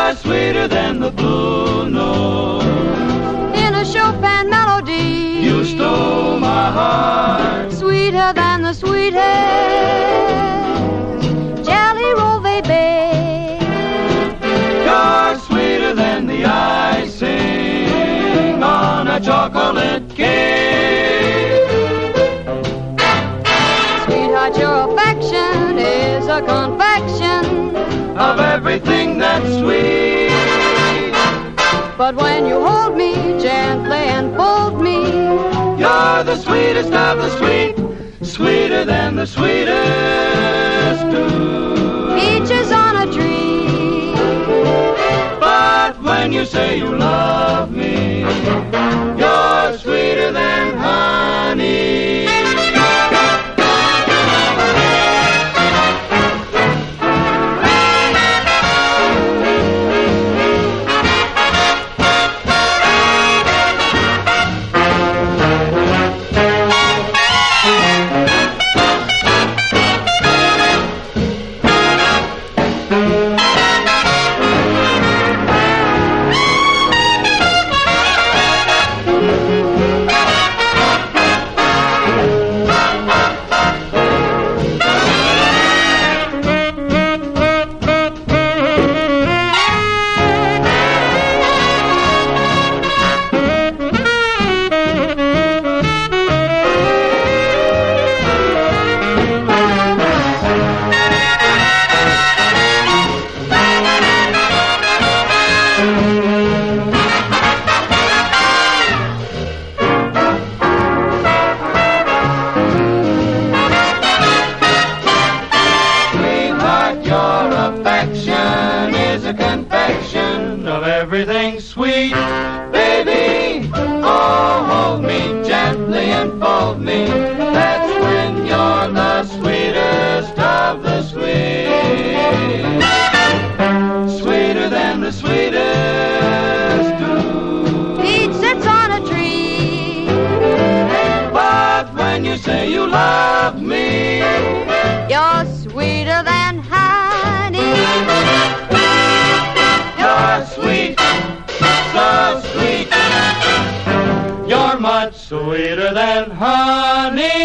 You're sweeter than the blue note in a Chopin melody. You stole my heart. Sweeter than the sweetest jelly roll they bake. You're sweeter than the icing on a chocolate cake. Sweetheart, your affection is a confection Of everything that's sweet. But when you hold me gently and fold me, You're the sweetest of the sweet, sweeter than the sweetest too. peaches on a tree. But when you say you love me, you're sweeter than honey. Of everything sweet, baby. Oh, hold me gently and fold me. That's when you're the sweetest of the sweet. Sweeter than the sweetest too. Peach sits on a tree. But when you say you love me, You're sweeter than honey. you're sweet, so sweet. You're much sweeter than honey.